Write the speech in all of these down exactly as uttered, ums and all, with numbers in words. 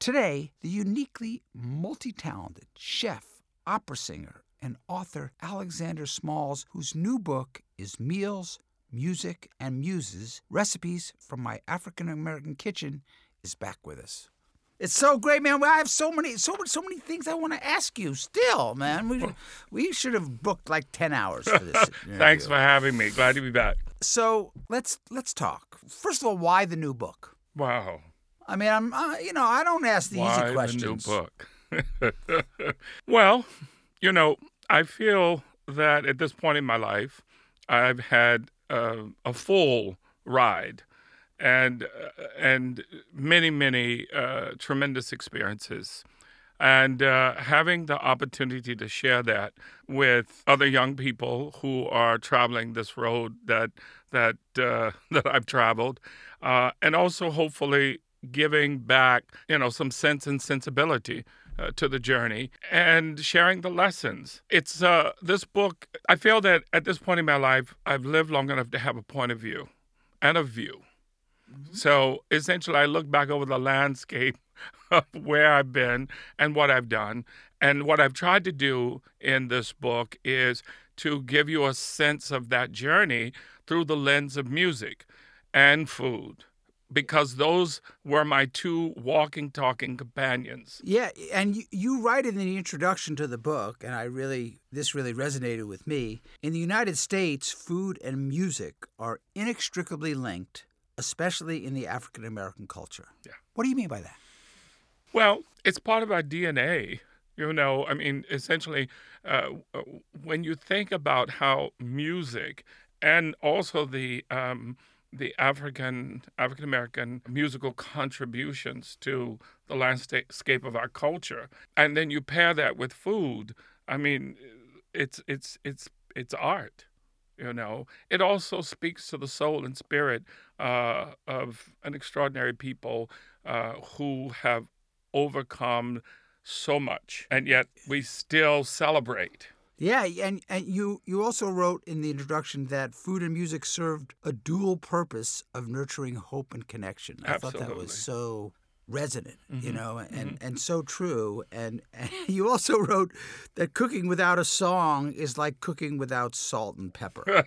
Today, the uniquely multi-talented chef, opera singer, and author Alexander Smalls, whose new book is Meals, Music, and Muses, Recipes from My African American Kitchen, is back with us. It's so great, man. I have so many, so so many things I want to ask you. Still, man, we we should have booked like ten hours for this. Thanks for having me. Glad to be back. So let's let's talk. First of all, why the new book? Wow. I mean, I'm uh, you know I don't ask the why easy questions. Why the new book? Well, you know, I feel that at this point in my life, I've had uh, a full ride. And uh, and many, many uh, tremendous experiences. And uh, having the opportunity to share that with other young people who are traveling this road that that uh, that I've traveled, uh, and also hopefully giving back, you know, some sense and sensibility uh, to the journey and sharing the lessons. It's uh, this book. I feel that at this point in my life, I've lived long enough to have a point of view and a view. Mm-hmm. So essentially, I look back over the landscape of where I've been and what I've done. And what I've tried to do in this book is to give you a sense of that journey through the lens of music and food, because those were my two walking, talking companions. Yeah, and you, you write in the introduction to the book, and I really, this really resonated with me. In the United States, food and music are inextricably linked, especially in the African American culture. Yeah. What do you mean by that? Well, it's part of our D N A. You know, I mean, essentially, uh, when you think about how music and also the um, the African African American musical contributions to the landscape of our culture, and then you pair that with food, I mean, it's it's it's it's art. You know, it also speaks to the soul and spirit uh, of an extraordinary people uh, who have overcome so much, and yet we still celebrate. Yeah, and, and you, you also wrote in the introduction that food and music served a dual purpose of nurturing hope and connection. I Absolutely. thought that was so resonant, mm-hmm. you know, and, mm-hmm. and so true. And, and you also wrote that cooking without a song is like cooking without salt and pepper,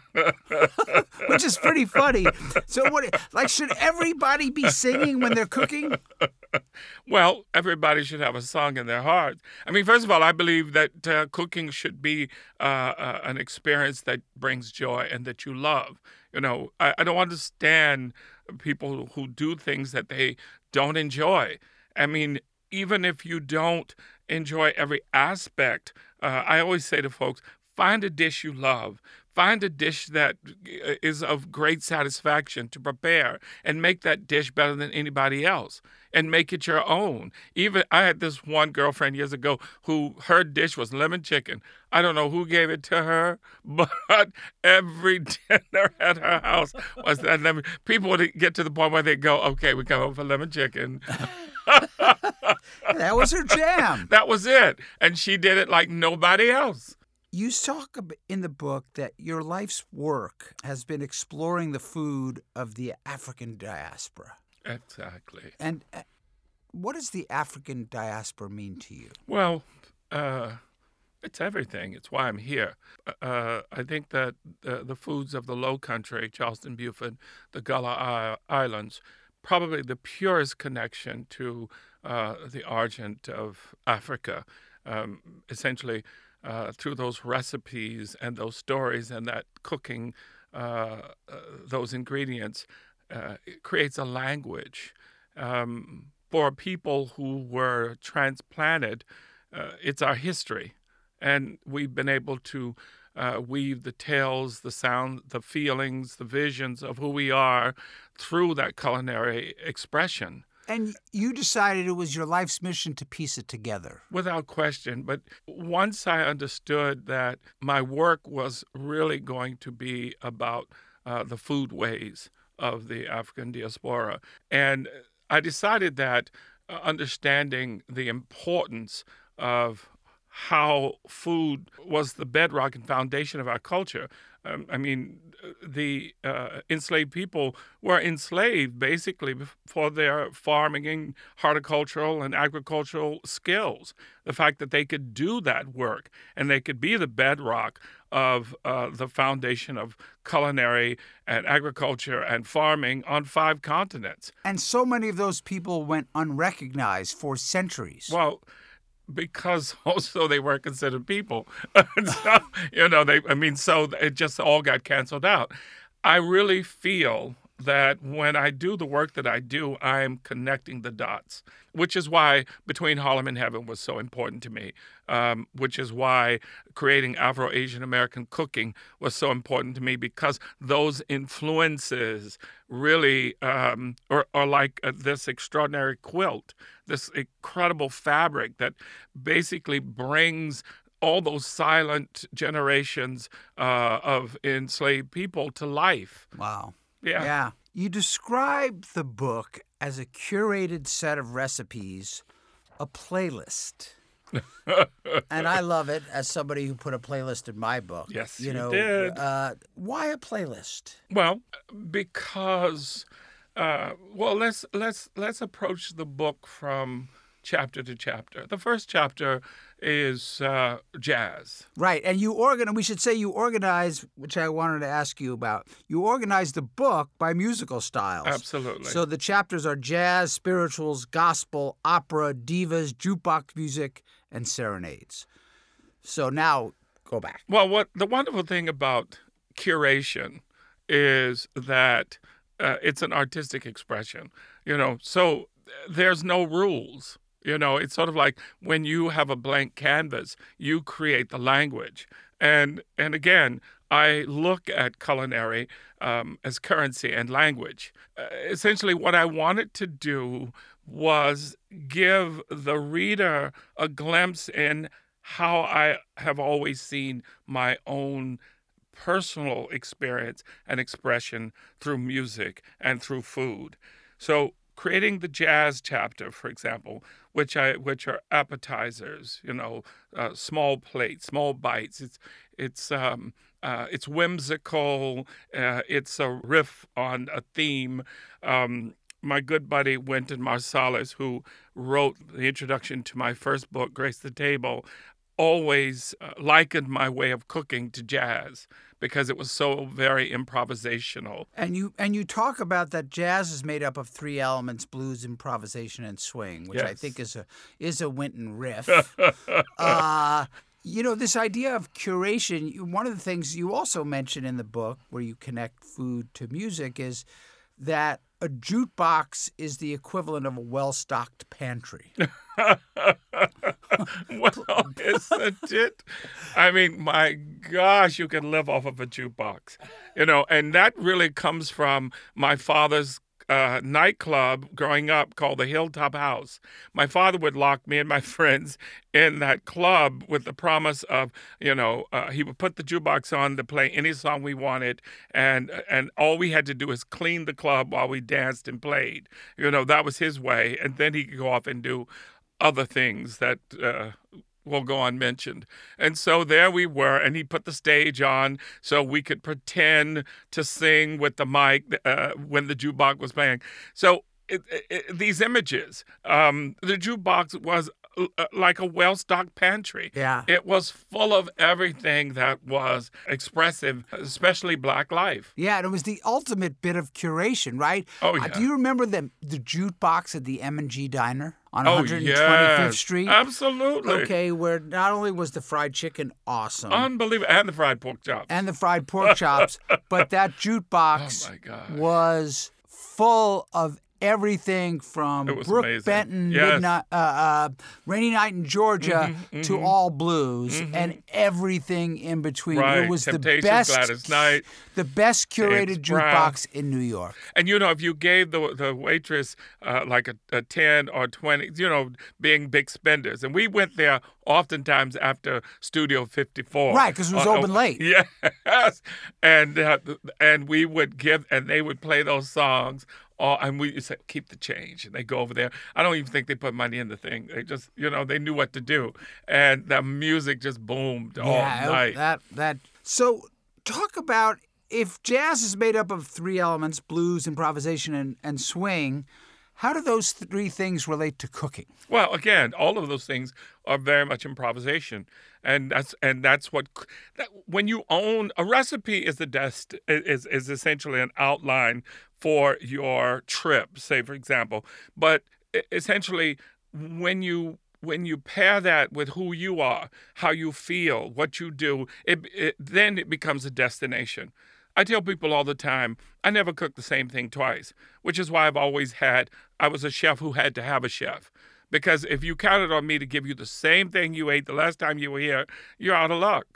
which is pretty funny. So what, like, should everybody be singing when they're cooking? Well, everybody should have a song in their heart. I mean, first of all, I believe that uh, cooking should be uh, uh, an experience that brings joy and that you love. You know, I, I don't understand people who do things that they don't enjoy. I mean, even if you don't enjoy every aspect, uh, I always say to folks, find a dish you love. Find a dish that is of great satisfaction to prepare and make that dish better than anybody else and make it your own. Even I had this one girlfriend years ago who her dish was lemon chicken. I don't know who gave it to her, but every dinner at her house was that lemon. People would get to the point where they go, okay, we come over for lemon chicken. That was her jam. That was it. And she did it like nobody else. You talk in the book that your life's work has been exploring the food of the African diaspora. Exactly. And what does the African diaspora mean to you? Well, uh, it's everything. It's why I'm here. Uh, I think that uh, the foods of the Low Country, Charleston, Beaufort, the Gullah Islands, probably the purest connection to uh, the Argent of Africa, um, essentially. Uh, through those recipes and those stories and that cooking, uh, uh, those ingredients, uh, it creates a language. Um, for people who were transplanted, uh, it's our history. And we've been able to uh, weave the tales, the sound, the feelings, the visions of who we are through that culinary expression. And you decided it was your life's mission to piece it together. Without question. But once I understood that my work was really going to be about uh, the food ways of the African diaspora, and I decided that uh, understanding the importance of how food was the bedrock and foundation of our culture, Um, I mean, the uh, enslaved people were enslaved basically for their farming and horticultural and agricultural skills. The fact that they could do that work and they could be the bedrock of uh, the foundation of culinary and agriculture and farming on five continents. And so many of those people went unrecognized for centuries. Well, because also they were considered people. So, you know, they, I mean, so it just all got canceled out. I really feel that when I do the work that I do, I'm connecting the dots, which is why Between Harlem and Heaven was so important to me, um, which is why creating Afro-Asian American cooking was so important to me, because those influences really um, are, are like uh, this extraordinary quilt, this incredible fabric that basically brings all those silent generations uh, of enslaved people to life. Wow. Yeah. Yeah. You describe the book as a curated set of recipes, a playlist. And I love it as somebody who put a playlist in my book. Yes, you you know, did. Uh, why a playlist? Well, because uh, well, let's let's let's approach the book from chapter to chapter. The first chapter is uh, jazz. Right, and you organize. We should say you organize, which I wanted to ask you about. You organize the book by musical styles. Absolutely. So the chapters are jazz, spirituals, gospel, opera, divas, jukebox music, and serenades. So now go back. Well, what the wonderful thing about curation is that uh, it's an artistic expression. You know, so there's no rules. You know, it's sort of like when you have a blank canvas, you create the language. And and again, I look at culinary um, as currency and language. Uh, essentially, what I wanted to do was give the reader a glimpse in how I have always seen my own personal experience and expression through music and through food. So creating the jazz chapter, for example, which I which are appetizers, you know, uh, small plates, small bites. It's it's um, uh, it's whimsical. Uh, it's a riff on a theme. Um, my good buddy Wynton Marsalis, who wrote the introduction to my first book, Grace the Table, always uh, likened my way of cooking to jazz because it was so very improvisational. And you and you talk about that jazz is made up of three elements: blues, improvisation, and swing, which Yes. I think is a is a Wynton riff. uh, you know, this idea of curation. One of the things you also mention in the book, where you connect food to music, is that a jukebox is the equivalent of a well-stocked pantry. Well, isn't it? I mean, my gosh, you can live off of a jukebox, you know, and that really comes from my father's uh, nightclub growing up called the Hilltop House. My father would lock me and my friends in that club with the promise of, you know, uh, he would put the jukebox on to play any song we wanted, and and all we had to do is clean the club while we danced and played. You know, that was his way, and then he could go off and do other things that uh, will go unmentioned. And so there we were, and he put the stage on so we could pretend to sing with the mic uh, when the jukebox was playing. So it, it, these images, um, the jukebox was uh, like a well-stocked pantry. Yeah. It was full of everything that was expressive, especially Black life. Yeah, and it was the ultimate bit of curation, right? Oh, Uh, yeah. do you remember the the jukebox at the M and G Diner on Oh, one hundred twenty-fifth yes. Street? Absolutely. Okay, where not only was the fried chicken awesome Unbelievable. And the fried pork chops. and the fried pork chops, but that jukebox Oh, my gosh. was full of everything from It was Brooke amazing. Benton, Yes. Midnight, uh, uh, Rainy Night in Georgia, Mhm, to mhm. All Blues, and everything in between. Right. It was Temptations, the best, Gladys Knight, the best curated James Brown. jukebox in New York. And, you know, if you gave the the waitress uh, like a, a ten or twenty, you know, being big spenders. And we went there oftentimes after Studio fifty-four. Right, 'cause it was Uh, open uh, late. Yes. And, uh, and we would give, and they would play those songs. All, and we said, keep the change. And they go over there. I don't even think they put money in the thing. They just, you know, they knew what to do. And the music just boomed all yeah, night. that that. So talk about if jazz is made up of three elements, blues, improvisation, and, and swing, how do those three things relate to cooking? Well, again, all of those things are very much improvisation, and that's and that's what that, when you own a recipe is the dest is is essentially an outline for your trip, say for example. But essentially, when you when you pair that with who you are, how you feel, what you do, it, it then it becomes a destination. I tell people all the time, I never cook the same thing twice, which is why I've always had, I was a chef who had to have a chef. Because if you counted on me to give you the same thing you ate the last time you were here, you're out of luck.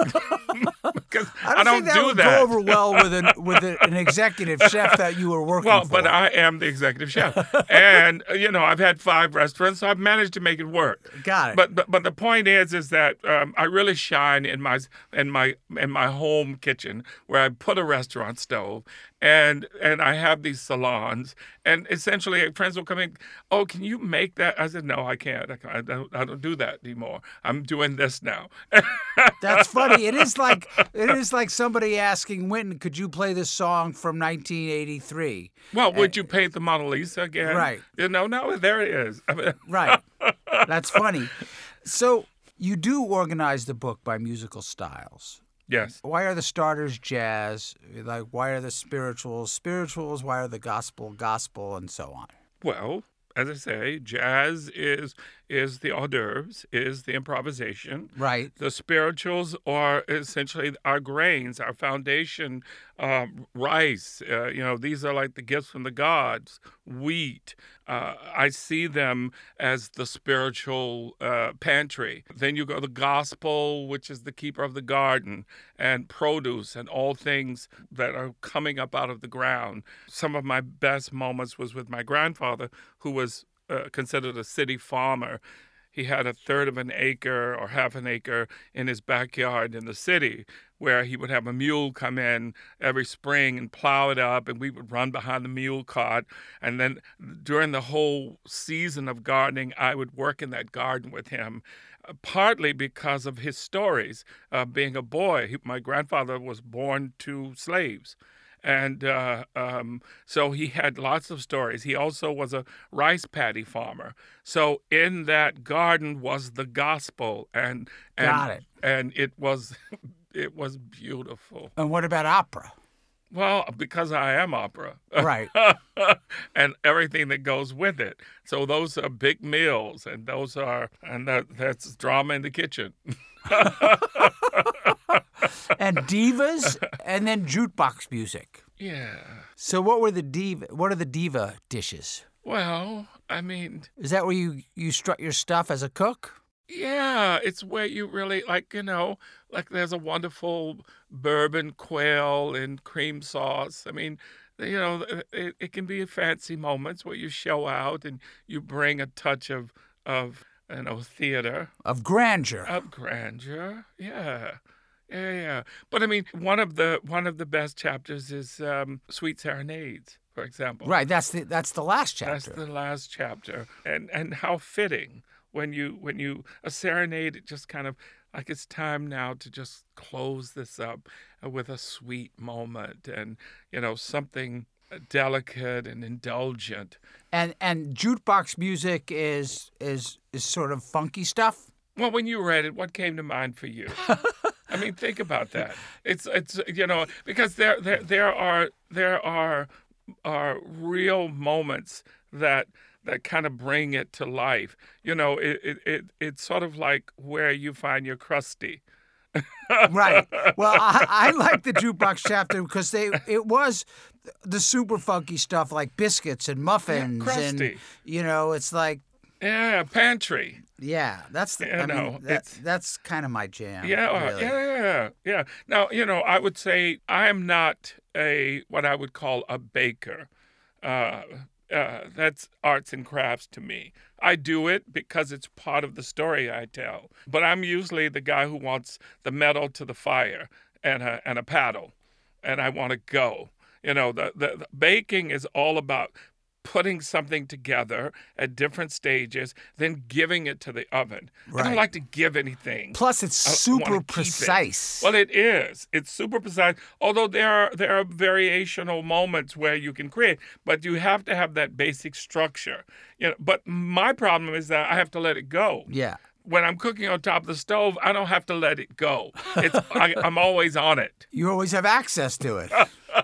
Because I don't, I don't think that do would that. go over well with an with a, an executive chef that you were working Well, for. but I am the executive chef, and uh, you know I've had five restaurants, so I've managed to make it work. Got it. But but, but the point is, is that um, I really shine in my in my in my home kitchen where I put a restaurant stove, and and I have these salons, and essentially friends will come in. Oh, can you make that? I said, no, I can't. I, can't. I don't. I don't do that anymore. I'm doing this now. That's funny. It is like it is like somebody asking Wynton, could you play this song from nineteen eighty-three? Well, would you paint the Mona Lisa again? Right. You know, no, there it is. I mean, Right. That's funny. So you do organize the book by musical styles. yes. Why are the starters jazz? Like, why are the spirituals spirituals? Why are the gospel gospel, and so on? Well, as I say, jazz is is the hors d'oeuvres, is the improvisation. Right. The spirituals are essentially our grains, our foundation, um, rice. Uh, you know, these are like the gifts from the gods, wheat. Uh, I see them as the spiritual uh, pantry. Then you go the gospel, which is the keeper of the garden, and produce and all things that are coming up out of the ground. Some of my best moments was with my grandfather, who was uh, considered a city farmer. He had a third of an acre or half an acre in his backyard in the city, where he would have a mule come in every spring and plow it up, and we would run behind the mule cart. And then during the whole season of gardening, I would work in that garden with him, uh, partly because of his stories. Uh, being a boy, he, my grandfather was born to slaves. And uh, um, so he had lots of stories. He also was a rice paddy farmer. So in that garden was the gospel, and and Got it. and it was it was beautiful. And what about opera? Well, because I am opera, Right. and everything that goes with it. So those are big meals, and those are and that that's drama in the kitchen. And divas, and then jukebox music. Yeah. So what were the diva? What are the diva dishes? Well, I mean, Is that where you, you strut your stuff as a cook? yeah, it's where you really, like, you know, like there's a wonderful bourbon quail in cream sauce. I mean, you know, it, it can be fancy moments where you show out and you bring a touch of, of you know, theater, Of grandeur. of grandeur. Yeah. Yeah, yeah. But I mean, one of the one of the best chapters is um, Sweet Serenades, for example. Right, that's the that's the last That's chapter. the last chapter, and and how fitting when you when you a serenade. It just kind of like it's time now to just close this up uh, with a sweet moment, and you know something delicate and indulgent. And and jukebox music is is is sort of funky stuff. Well, when you read it, what came to mind for you? I mean, think about that. It's it's you know because there there there are there are are real moments that that kind of bring it to life. You know, it it, it it's sort of like where you find your crusty. Right. Well, I, I like the jukebox chapter because they it was the super funky stuff like biscuits and muffins and crusty. you know it's like Yeah, pantry. yeah that's the, Yeah, I mean no, that, it's- that's kind of my jam. Yeah, really. yeah, yeah, yeah. Now, you know, I would say I'm not a what I would call a baker. Uh, uh, that's arts and crafts to me. I do it because it's part of the story I tell. But I'm usually the guy who wants the metal to the fire and a and a paddle, and I want to go. You know, the, the, the baking is all about putting something together at different stages, then giving it to the oven. I don't Right. like to give anything. Plus, it's I wanna super keep it. precise. Well, it is. It's super precise. Although there are there are variational moments where you can create, but you have to have that basic structure. You know. But my problem is that I have to let it go. Yeah. When I'm cooking on top of the stove, I don't have to let it go. It's I, I'm always on it. You always have access to it.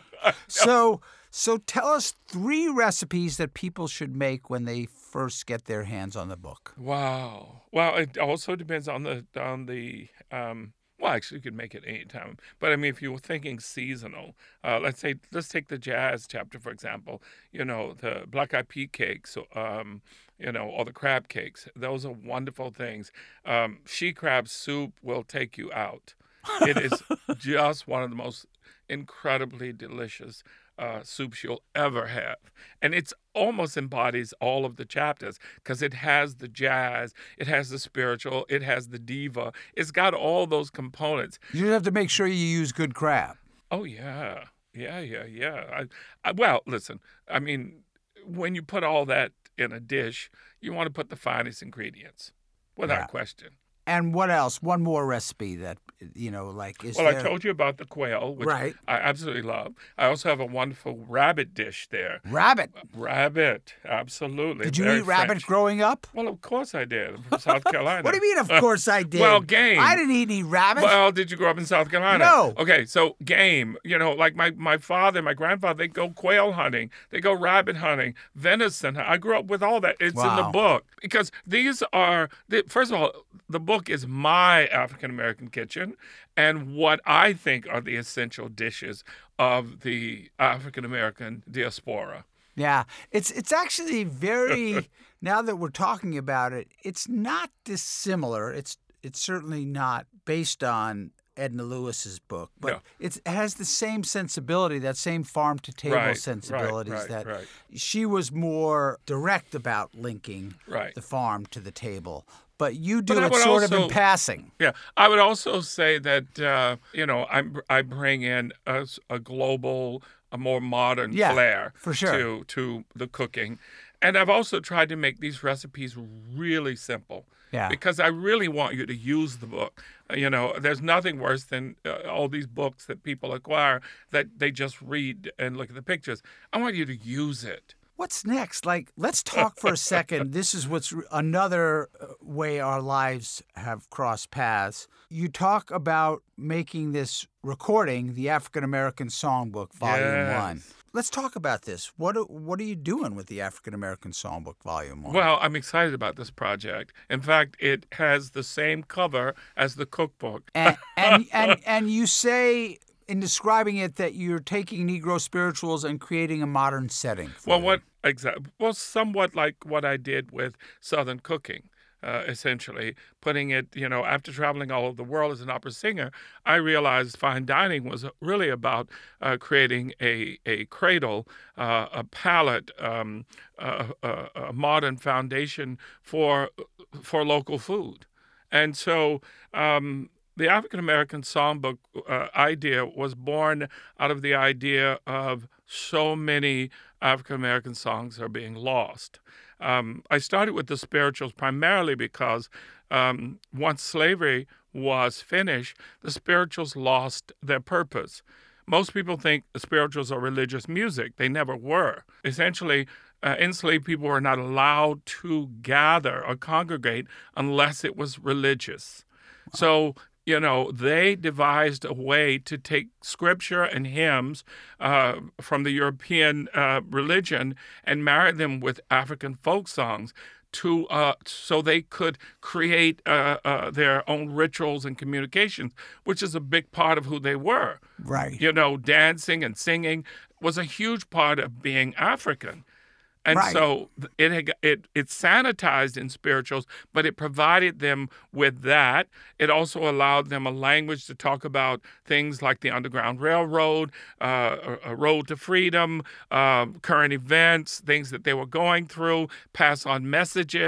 So, so tell us three recipes that people should make when they first get their hands on the book. Wow. Well, it also depends on the on the. Um, well, actually, you could make it anytime. But I mean, if you were thinking seasonal, uh, let's say let's take the jazz chapter for example. You know, the black eyed pea cakes. Um, you know, or the crab cakes. Those are wonderful things. Um, she crab soup will take you out. It is just one of the most incredibly delicious uh, soups you'll ever have. And it's almost embodies all of the chapters because it has the jazz, it has the spiritual, it has the diva. It's got all those components. You just have to make sure you use good crab. Oh, yeah. Yeah, yeah, yeah. I, I, well, listen, I mean, when you put all that in a dish, you want to put the finest ingredients, without Yeah. question. And what else? One more recipe that, you know, like is Well, there... I told you about the quail, which Right. I absolutely love. I also have a wonderful rabbit dish there. Rabbit. Rabbit, absolutely. Did you Very eat rabbit French. growing up? Well, of course I did. I'm from South Carolina. What do you mean, of course I did? Well, game. I didn't eat any rabbit. Well, did you grow up in South Carolina? No. Okay, so game. You know, like my, my father, my grandfather, they go quail hunting. They go rabbit hunting, venison. I grew up with all that. It's in the Wow. book. Because these are, the, first of all, the book is my African-American kitchen and what I think are the essential dishes of the African-American diaspora. Yeah, it's it's actually very. Now that we're talking about it, it's not dissimilar. It's it's certainly not based on Edna Lewis's book, but No. it's, it has the same sensibility, that same farm to table Right, right, sensibilities. right, that right. she was more direct about linking Right. the farm to the table, but you do But I it would sort of in also- passing. Yeah, I would also say that uh, you know I I bring in a, s- a global, a more modern Yeah, flair for sure. to to the cooking, and I've also tried to make these recipes really simple. Yeah. Because I really want you to use the book. Uh, You know, there's nothing worse than uh, all these books that people acquire that they just read and look at the pictures. I want you to use it. What's next? Like, let's talk for a second. This is what's re- another uh, way our lives have crossed paths. You talk about making this recording, the African American Songbook, Volume Yes. One. Let's talk about this. What are- what are you doing with the African American Songbook, Volume One? Well, I'm excited about this project. In fact, it has the same cover as the cookbook. and and and, and you say in describing it that you're taking Negro spirituals and creating a modern setting. For Well, them. what exactly? Well, somewhat like what I did with Southern cooking. Uh, essentially, putting it, you know, after traveling all over the world as an opera singer, I realized fine dining was really about uh, creating a a cradle, uh, a palette, um, a, a, a modern foundation for for local food, and so. Um, The African American Songbook uh, idea was born out of the idea of so many African American songs are being lost. Um, I started with the spirituals primarily because um, once slavery was finished, the spirituals lost their purpose. Most people think the spirituals are religious music. They never were. Essentially, uh, enslaved people were not allowed to gather or congregate unless it was religious. So, you know, they devised a way to take scripture and hymns uh, from the European uh, religion and marry them with African folk songs to uh, so they could create uh, uh, their own rituals and communications, which is a big part of who they were. Right. You know, dancing and singing was a huge part of being African. And Right. so it, had, it it sanitized in spirituals, but it provided them with that. It also allowed them a language to talk about things like the Underground Railroad, uh, a, a road to freedom, uh, current events, things that they were going through, pass on messages.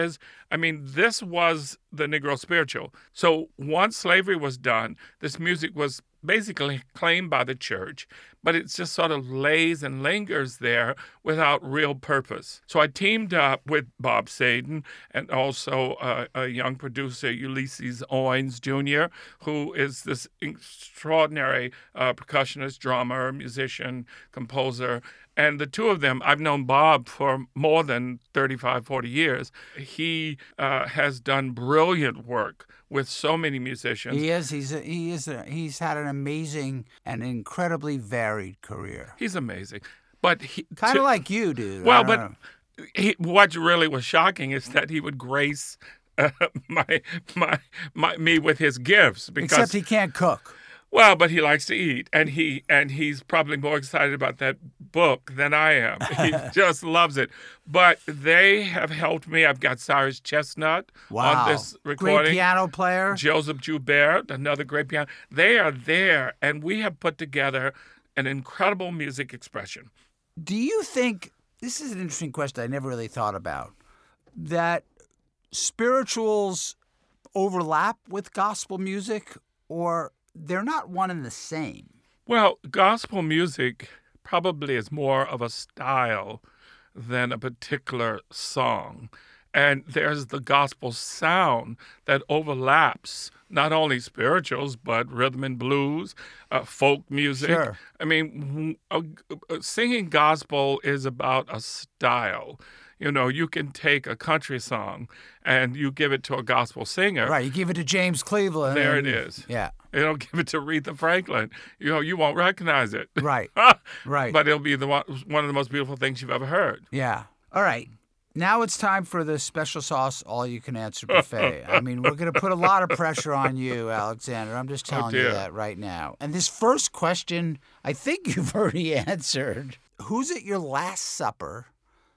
I mean, this was the Negro spiritual. So once slavery was done, this music was basically claimed by the church, but it just sort of lays and lingers there without real purpose. So I teamed up with Bob Saden and also uh, a young producer, Ulysses Owens Junior, who is this extraordinary uh, percussionist, drummer, musician, composer. And the two of them, I've known Bob for more than thirty-five, forty years. He uh, has done brilliant work with so many musicians. He is. He's a, he is. A, he's had an amazing and incredibly varied career. He's amazing, but he kind of like you, dude. Well, but he, what really was shocking is that he would grace uh, my, my my me with his gifts. Because, except he can't cook. Well, but he likes to eat, and he and he's probably more excited about that book than I am. He just loves it. But they have helped me. I've got Cyrus Chestnut wow. on this recording. Great piano player. Joseph Joubert, another great piano. They are there, and we have put together an incredible music expression. Do you think, this is an interesting question I never really thought about, that spirituals overlap with gospel music, or they're not one and the same? Well, gospel music probably is more of a style than a particular song. And there's the gospel sound that overlaps not only spirituals, but rhythm and blues, uh, folk music. Sure. I mean, uh, uh, singing gospel is about a style. You know, you can take a country song and you give it to a gospel singer. Right, you give it to James Cleveland. There and, it is. Yeah. You don't give it to Aretha Franklin. You know, you won't recognize it. Right, right. But it'll be the one, one of the most beautiful things you've ever heard. Yeah. All right. Now it's time for the special sauce all-you-can-answer buffet. I mean, we're going to put a lot of pressure on you, Alexander. I'm just telling oh, you that right now. And this first question, I think you've already answered. Who's at your last supper?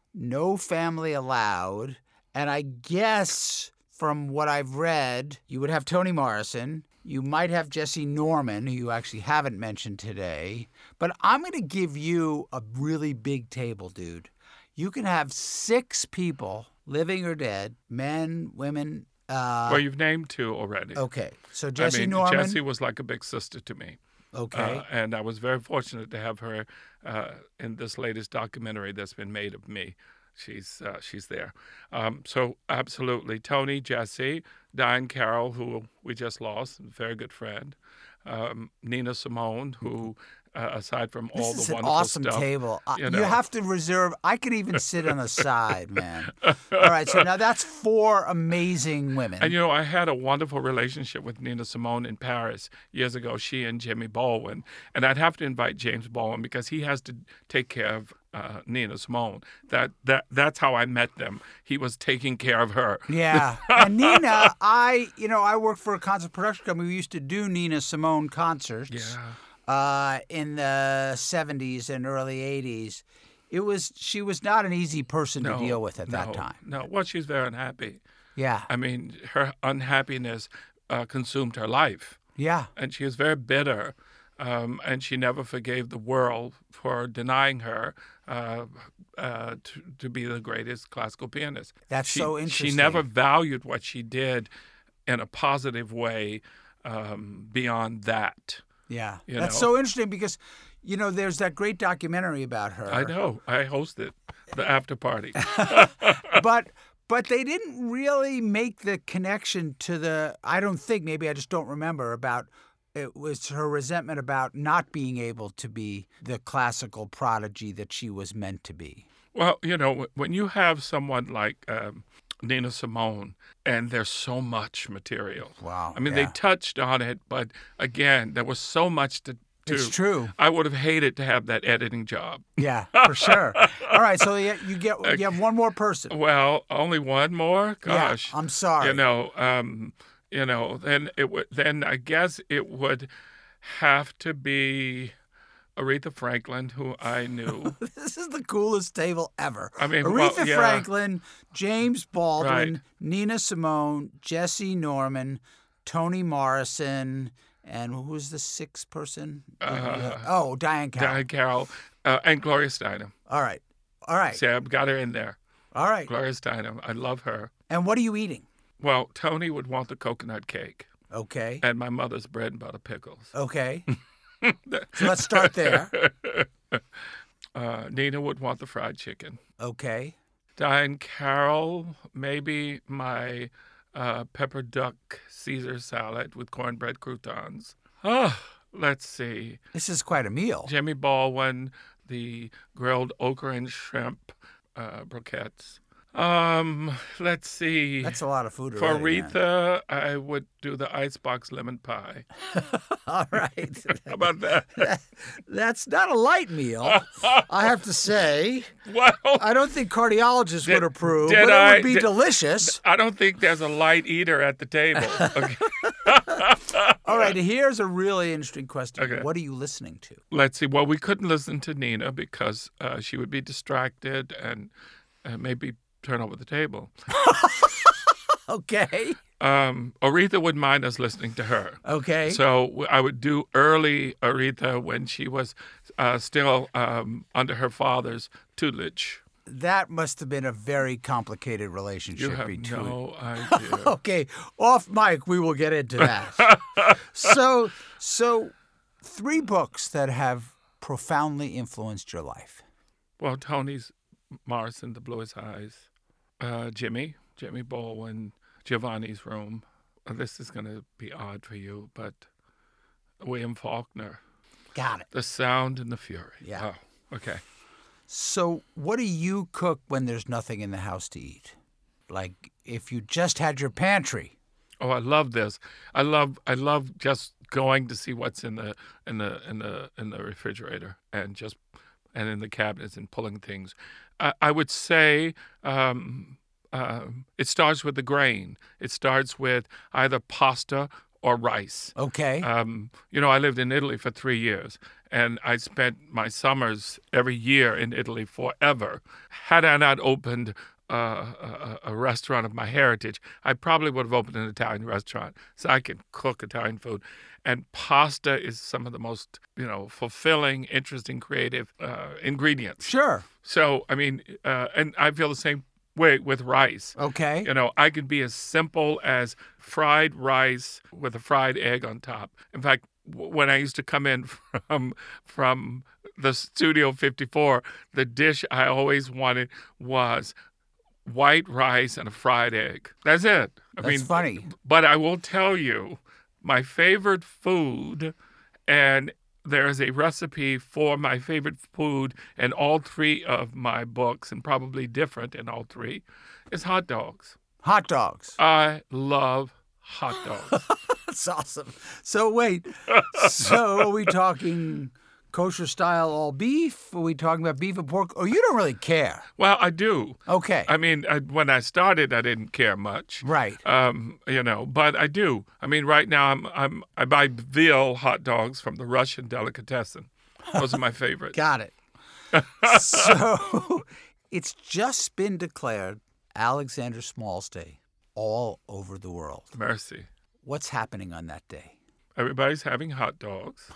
No family allowed. And I guess from what I've read, you would have Toni Morrison. You might have Jesse Norman, who you actually haven't mentioned today. But I'm going to give you a really big table, dude. You can have six people, living or dead, men, women. Uh, well, you've named two already. Okay. So Jesse I mean, Norman. Jesse was like a big sister to me. Okay. Uh, and I was very fortunate to have her uh, in this latest documentary that's been made of me. She's uh, she's there. Um, so absolutely. Toni, Jesse, Diane Carroll, who we just lost, a very good friend. Um, Nina Simone, who... Uh, aside from all this the is an wonderful awesome stuff, table. Uh, you, you know. have to reserve. I could even sit on the side, man. All right, so now that's four amazing women. And you know, I had a wonderful relationship with Nina Simone in Paris years ago. She and Jimmy Baldwin, and I'd have to invite James Baldwin because he has to take care of uh, Nina Simone. That that that's how I met them. He was taking care of her. Yeah, and Nina, I you know I worked for a concert production company. We used to do Nina Simone concerts. Yeah. Uh, in the seventies and early eighties. It was she was not an easy person no, to deal with at no, that time. No, well, she's very unhappy. Yeah. I mean, her unhappiness uh, consumed her life. Yeah. And she was very bitter, um, and she never forgave the world for denying her uh, uh, to, to be the greatest classical pianist. That's she, so interesting. She never valued what she did in a positive way um, beyond that. Yeah, you that's know? so interesting because, you know, there's that great documentary about her. I know. I hosted the after party. but but they didn't really make the connection to the, I don't think, maybe I just don't remember, about it was her resentment about not being able to be the classical prodigy that she was meant to be. Well, you know, when you have someone like um, Nina Simone, and there's so much material. Wow. I mean, yeah. they touched on it, but again, there was so much to do. It's true. I would have hated to have that editing job. Yeah, for sure. All right, so you you get you have one more person. Well, only one more? Gosh. Yeah, I'm sorry. You know, um, you know, then it would then I guess it would have to be Aretha Franklin, who I knew. This is the coolest table ever. I mean, Aretha well, yeah. Franklin, James Baldwin, Right. Nina Simone, Jesse Norman, Toni Morrison, and who was the sixth person? Uh, oh, Diane Carroll. Diane Carroll, uh, and Gloria Steinem. All right. All right. See, I've got her in there. All right. Gloria Steinem. I love her. And what are you eating? Well, Tony would want the coconut cake. Okay. And my mother's bread and butter pickles. Okay. So let's start there. Uh, Nina would want the fried chicken. Okay. Diane Carroll, maybe my uh, pepper duck Caesar salad with cornbread croutons. Oh, let's see. This is quite a meal. Jimmy Baldwin, the grilled okra and shrimp uh, brochettes. Um, let's see. That's a lot of food. For already, Aretha, I would do the icebox lemon pie. All right. How about that? that? That's not a light meal, I have to say. Well, I don't think cardiologists did, would approve, did but I, it would be did, delicious. I don't think there's a light eater at the table. Okay. All right, here's a really interesting question. Okay. What are you listening to? Let's see. Well, we couldn't listen to Nina because uh, she would be distracted and uh, maybe turn over the table. Okay. Um, Aretha wouldn't mind us listening to her. Okay. So I would do early Aretha when she was uh, still um, under her father's tutelage. That must have been a very complicated relationship You have between. no idea. Okay, off mic, we will get into that. so, so three books that have profoundly influenced your life. Well, Tony's Morrison, The Bluest Eyes, uh, Jimmy, Jimmy Baldwin, Giovanni's Room. Uh, this is going to be odd for you, but William Faulkner. Got it. The Sound and the Fury. Yeah. Oh, okay. So what do you cook when there's nothing in the house to eat? Like if you just had your pantry. Oh, I love this. I love I love just going to see what's in the in the in the in the refrigerator and just and in the cabinets and pulling things. I, I would say um, uh, it starts with the grain. It starts with either pasta or rice. Okay. Um, you know, I lived in Italy for three years, and I spent my summers every year in Italy forever. Had I not opened uh, a, a restaurant of my heritage, I probably would have opened an Italian restaurant, so I can cook Italian food. And pasta is some of the most, you know, fulfilling, interesting, creative uh, ingredients. Sure. So, I mean, uh, and I feel the same way with rice. Okay. You know, I could be as simple as fried rice with a fried egg on top. In fact, w- when I used to come in from from the Studio fifty-four, the dish I always wanted was white rice and a fried egg. That's it. I That's mean, funny. But I will tell you, my favorite food, and there's a recipe for my favorite food in all three of my books, and probably different in all three, is hot dogs. Hot dogs. I love hot dogs. That's awesome. So wait, so are we talking kosher style all beef? Are we talking about beef and pork? Or you don't really care? Well, I do. Okay. I mean, I, when I started, I didn't care much. Right. Um, you know, but I do. I mean, right now I'm I'm I buy veal hot dogs from the Russian delicatessen. Those are my favorite. Got it. So it's just been declared Alexander Smalls Day all over the world. Mercy. What's happening on that day? Everybody's having hot dogs.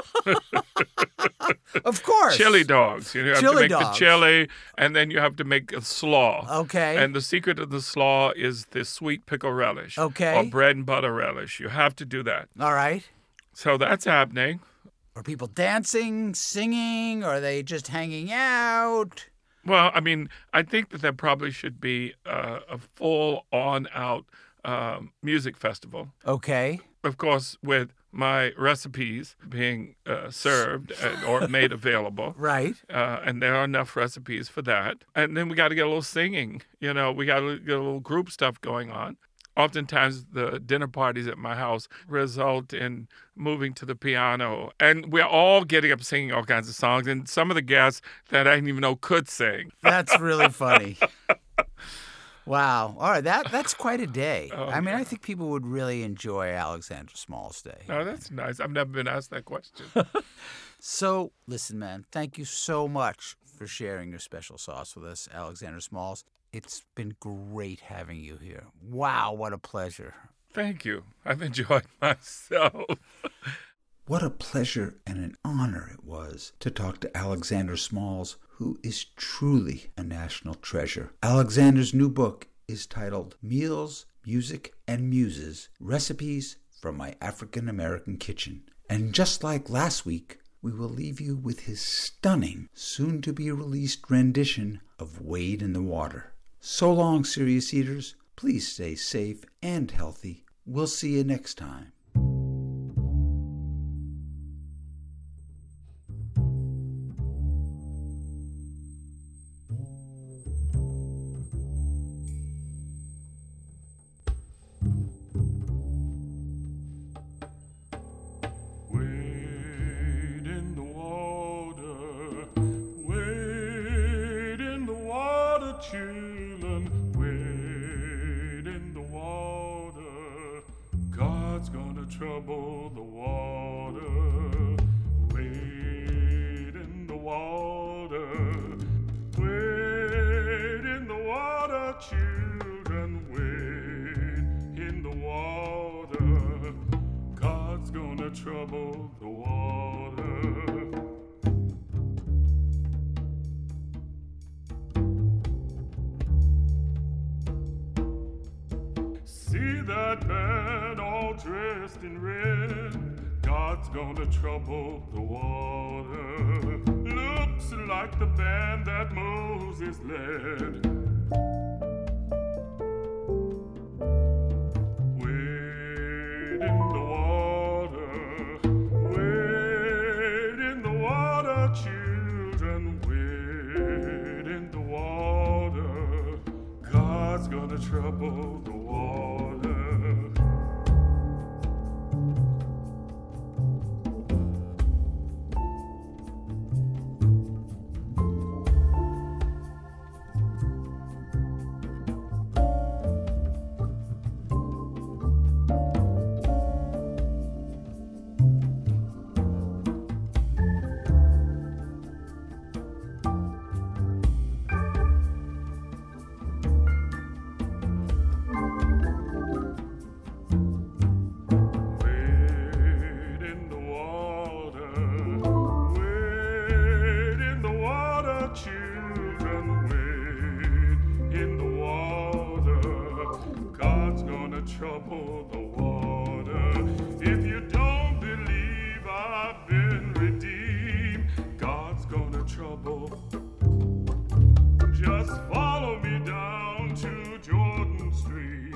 Of course. Chili dogs. You, know, you have Chili to make dogs. the chili, and then you have to make a slaw. Okay. And the secret of the slaw is the sweet pickle relish. Okay. Or bread and butter relish. You have to do that. All right. So that's happening. Are people dancing, singing? Are they just hanging out? Well, I mean, I think that there probably should be uh, a full on-out um, music festival. Okay. Of course, with my recipes being uh, served and, or made available. Right. Uh, and there are enough recipes for that. And then we got to get a little singing. You know, we got to get a little group stuff going on. Oftentimes, the dinner parties at my house result in moving to the piano. And we're all getting up singing all kinds of songs. And some of the guests that I didn't even know could sing. That's really funny. Wow. All right. That that's quite a day. Oh, I mean, yeah. I think people would really enjoy Alexander Smalls Day. Oh, that's nice. I've never been asked that question. So, listen, man, thank you so much for sharing your special sauce with us, Alexander Smalls. It's been great having you here. Wow, what a pleasure. Thank you. I've enjoyed myself. What a pleasure and an honor it was to talk to Alexander Smalls, who is truly a national treasure. Alexander's new book is titled Meals, Music, and Muses, Recipes from My African American Kitchen. And just like last week, we will leave you with his stunning, soon-to-be-released rendition of Wade in the Water. So long, Serious Eaters. Please stay safe and healthy. We'll see you next time. Children, wade in the water. God's gonna trouble the water. Wade in the water. Wade in the water, children. Wade in the water. God's gonna trouble the water. See that man all dressed in red? God's gonna trouble the water. Looks like the band that Moses led. Wade in the water. Wade in the water, children. Wade in the water. God's gonna trouble the water. Trouble the water. If you don't believe I've been redeemed, God's gonna trouble. Just follow me down to Jordan Stream.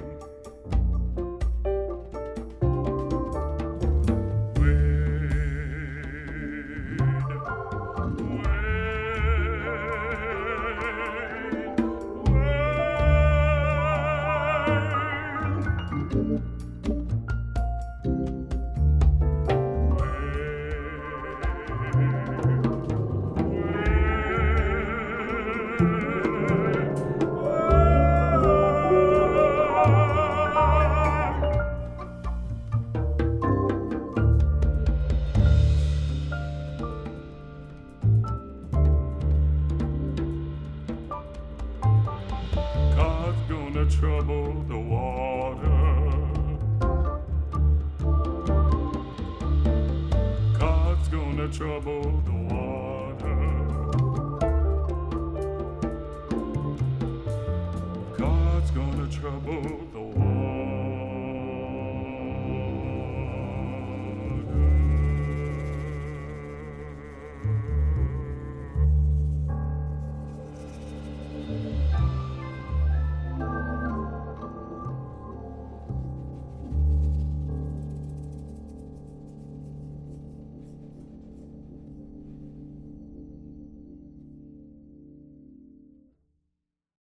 Trouble the water. God's gonna trouble the water. God's gonna trouble the water.